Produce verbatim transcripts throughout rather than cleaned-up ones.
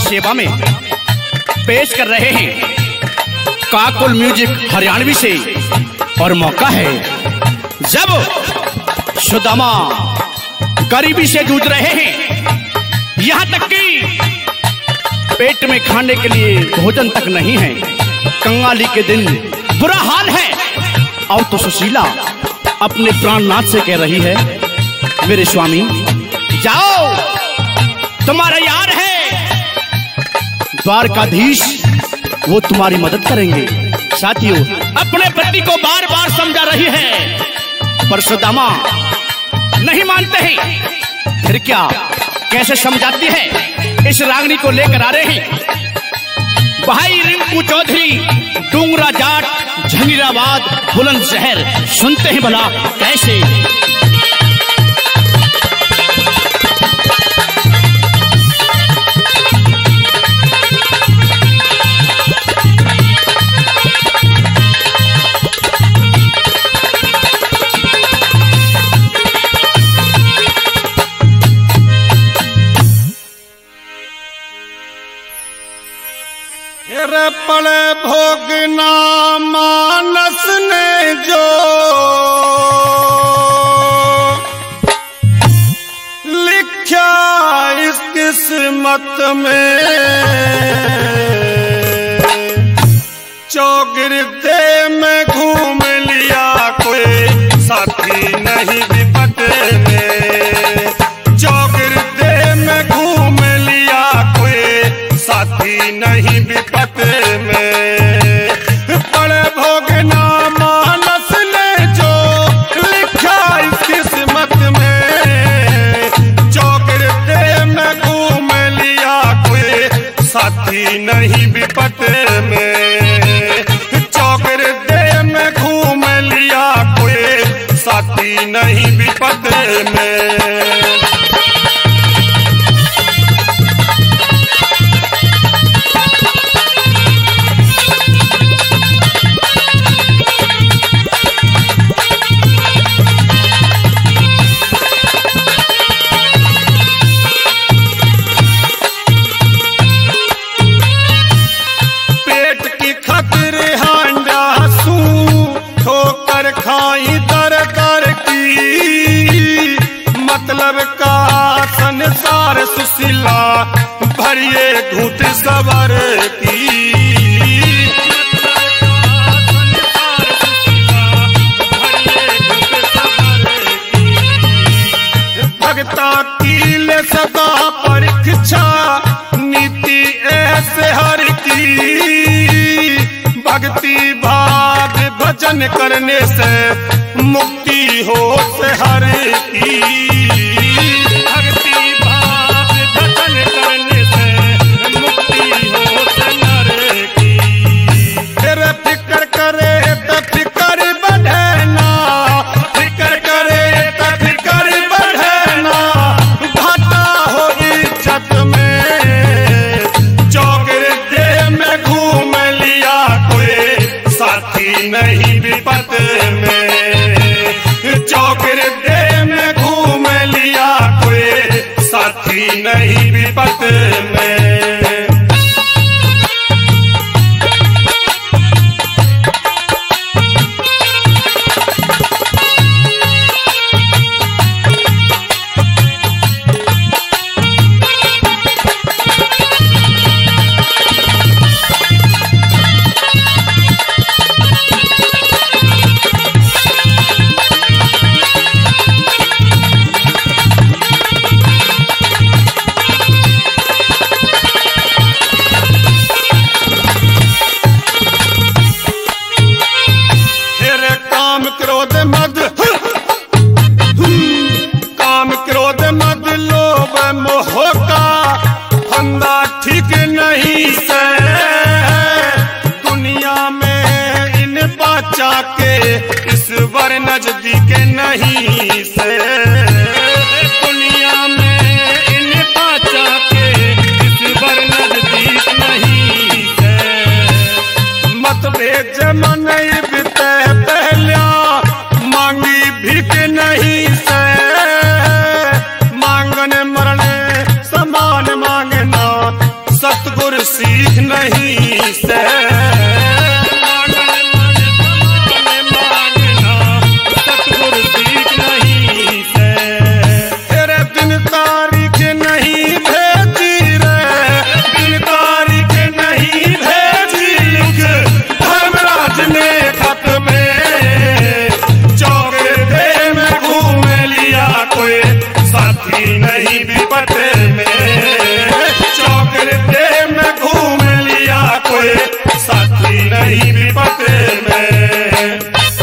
सेवा में पेश कर रहे हैं काकुल म्यूजिक हरियाणवी से। और मौका है जब सुदामा गरीबी से जूझ रहे हैं, यहाँ तक कि पेट में खाने के लिए भोजन तक नहीं है। कंगाली के दिन बुरा हाल है। और तो सुशीला अपने प्राणनाथ से कह रही है, मेरे स्वामी जाओ, तुम्हारा यार है द्वारकाधीश, वो तुम्हारी मदद करेंगे। साथियों, अपने पति को बार बार समझा रही है पर सुदामा नहीं मानते हैं। फिर क्या, कैसे समझाती है? इस रागनी को लेकर आ रहे हैं भाई रिंकू चौधरी, डूंगरा जाट, झंगीराबाद, बुलंदशहर। सुनते हैं भला कैसे। पड़े भोगना मानस ने जो लिखा इस किस्मत में, चौगिरदे में घूम लिया कोई साथी नहीं विपत में। चौगिरदे में घूम लिया कोई साथी नहीं विपत में। पड़े भोगना मानस ने जो लिखा इस किस्मत में, चौगिरदे में घूम लिया कोई साथी नहीं विपत में। चौगिरदे में घूम लिया कोई साथी नहीं विपत में। खाई दर दर की मतलब का संसार सुशीला भरिए घूट सबर की। भगता की ले सदा परीक्षा नीति ऐसे हर की। भक्ति भाग भजन करने से मुक्ति हो से हर की। भक्ति भाग भजन करने से मुक्ति हो से नर की। फिर फिक्र करे तो फिक्र बढ़ना, फिक्र करे तो फिक्र बढ़ना, घाटा हो इज्जत में। चौगिरदे में घूम लिया कोई साथी नहीं विपत में। चौगिरदे में घूम लिया कोई साथी नहीं विपत में। ईश्वर नजदीक नहीं से, दुनिया में इन पाचा के ईश्वर नजदीक नहीं से। मत भेज मन बिते पहला मांगी भीख नहीं से। मांगने मरने समान मांगना सत नहीं से सतगुरु सीख नहीं से तेरे दिन तारीख नहीं भेजी रे दिन तारीख नहीं भेजी लिख धर्मराज ने खत में चौगरदे में घूम लिया कोई साथी नहीं विपत में चौगरदे में घूम लिया कोई साथी नहीं विपत में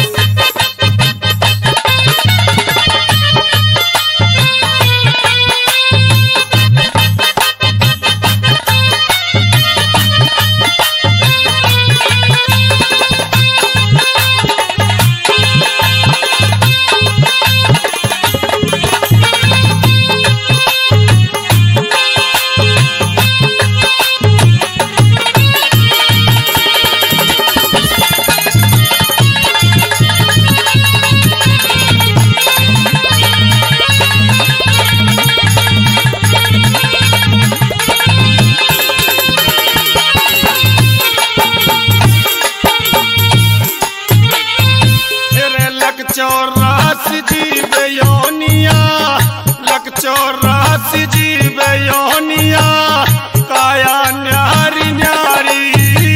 चौरासी जीव योनिया लक चौरासी जीव योनिया काया न्यारी न्यारी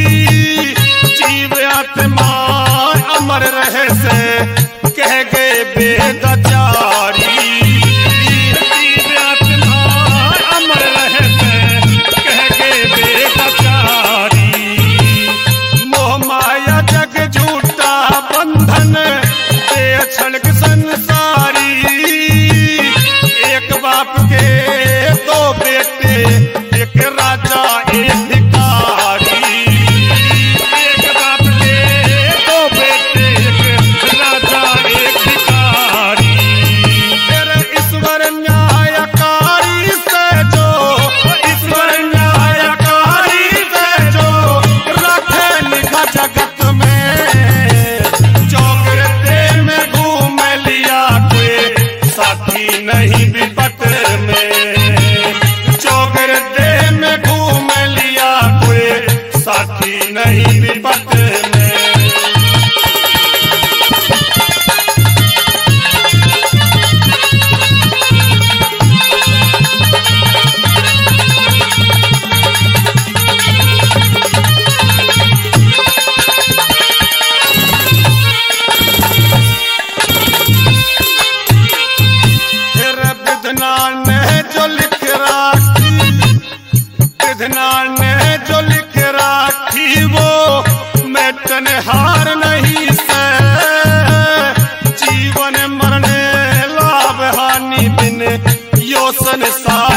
जीव आत्मा अमर रहे से कह गए वेदाचारी जीव आत्मा अमर रहे से कह गए वेदाचारी मोह माया जग झूठा बंधन क्षणिक संसारी एक बाप के दो बेटे एक राजा एक भिखारी एक बाप के दो बेटे एक राजा एक भिखारी तेरे ईश्वर न्यायकारी से जो ईश्वर न्यायकारी से जो रखे लिखा जगत में नहीं विपत में चौगरदे में घूम लिया कोई साथी नहीं विपत में ने जो लिख राखी विधना ने जो लिख राखी वो मैं हार नहीं से जीवन मरने लाभ हानि बिन यो संसार